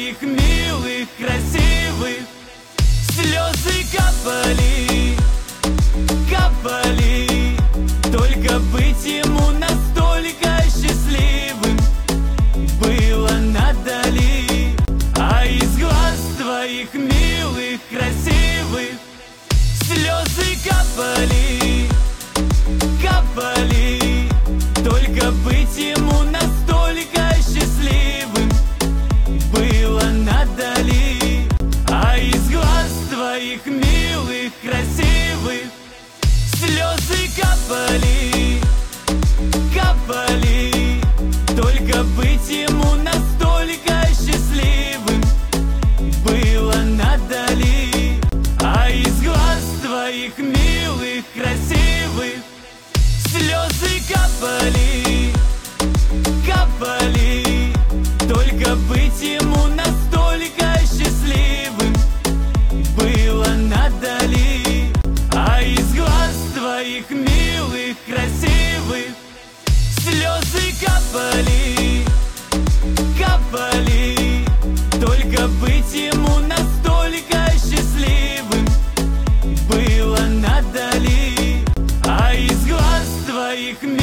твоих милых, красивых слезы капали, капали. Только быть ему настолько счастливым было надо ли? А из глаз твоих милых, красивых слезы капали, капали. Только быть ему настолько счастливым было надо ли? А из глаз твоих милых, красивых слезы капали, капали. Только быть ему настолько счастливым было надо ли? А из глаз твоих милых, красивых слезы капали, капали. Только быть ему настолько счастливым было надо ли? А из глаз твоих милых, красивых слезы капали.